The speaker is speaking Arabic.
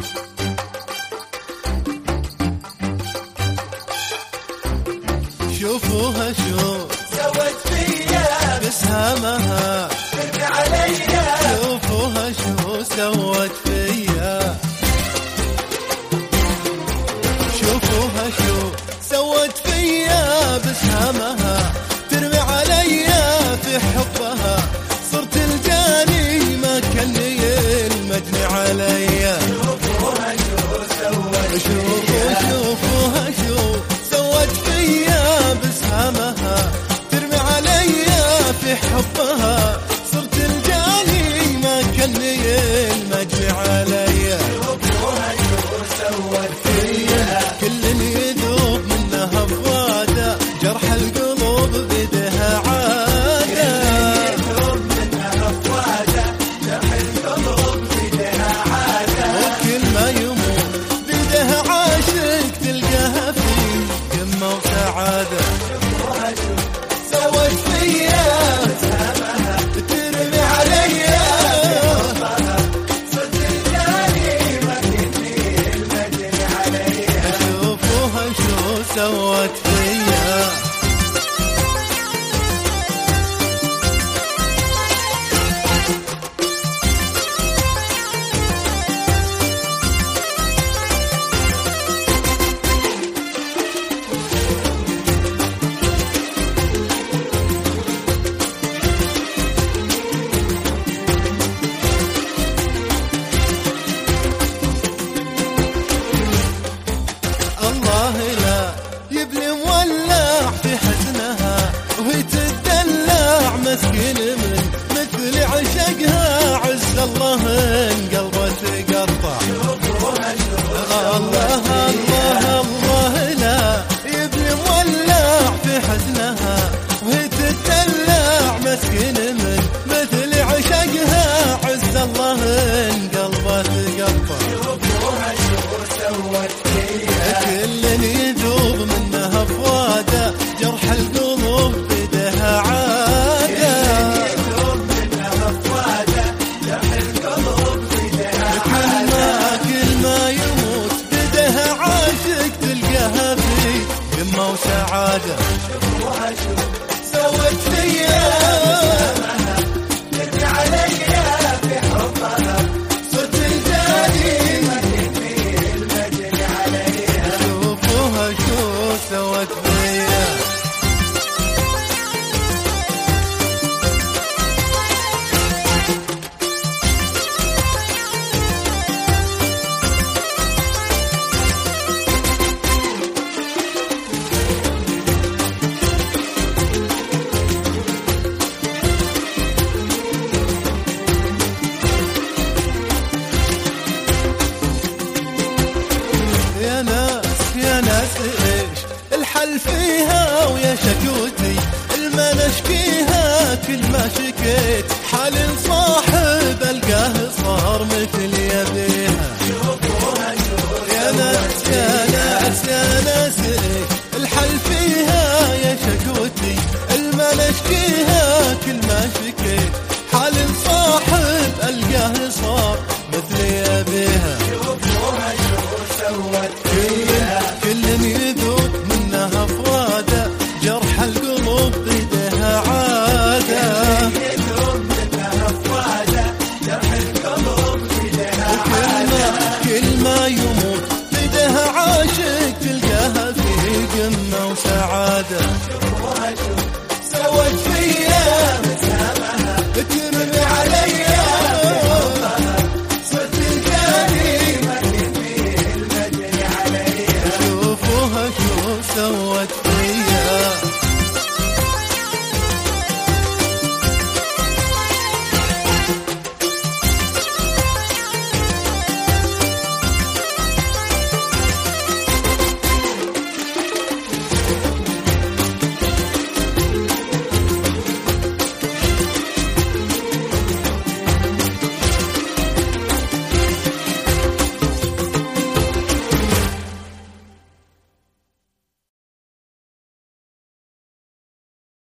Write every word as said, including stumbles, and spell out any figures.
شوفوها شو سوت فيا بسهامها ترمي عليا. شوفوها شو سوت فيا شوفوها شو سوت فيا بسهامها ترمي عليا في حبها صرت الجاني ما كني المجني عليا. شوفوها شو سوت شوفوا شوفوها شو سوت فيا بسهامها ترمي عليا في حبها صرت الجاني ما كني المجني عليا. شوفوها شو سوت فيا كل يذوب منها فواده جرح القلوب بدها عاده. يذوب منها فواده جرح القلوب بدها عاده. وكل ما يموت بدها عاشق تلقاها في قمه وسعاده. شوفوها شو سوت فيا بسهامها ترمي عليا صرت الجاني ما كني المجني عليا. شوفوها شو سوت فيا. الله لا يبلي مولع في حزنها وهي تدلع مسكين من مثل عشقها عز الله ان قلبه تقطع. شوفوها شو الله الله الله لا يبلي مولع في حزنها وهي تدلع مسكين من مثل عشقها عز الله ان قلبه تقطع. شوفوها شو سوت فيا كل يذوب منها فواده جرح القلوب بدها عاده. يذوب منها فواده جرح القلوب بدها كل عاده. ما كل ما يموت بدها عاشق تلقاها في قمه وسعاده. شوفوها شو سوت فيا ترمي عليا في حبها صرت الجاني ما كني المجني عليا. شوفوها شو سوت فيا. يا ناس يا ناس ايش الحل فيها ويا شكوتي الما نشكيها كل ما شكيت حال صاحب القاه صار مثل يبيها. شوفوها شو يا ناس يا ناس يا ناس ايش الحل فيها يا شكوتي الما نشكيها كل ما شكيت حال صاحب القاه صار مثل يبيها. شوفوها شو سوت فيا كل يذوب منها فواده جرح القلوب بدها عاده. يذوب منها فواده جرح القلوب بدها كل عاده. ما كل ما يموت بدها عاشق تلقاها في قمه وسعاده.